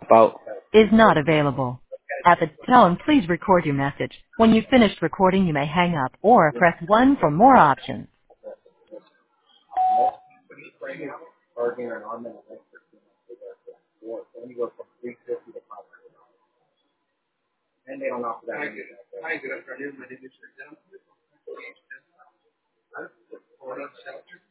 out. is not available. At the tone, please record your message. When you've finished recording, you may hang up or press 1 for more options. Hi, good afternoon. My name is Shazam.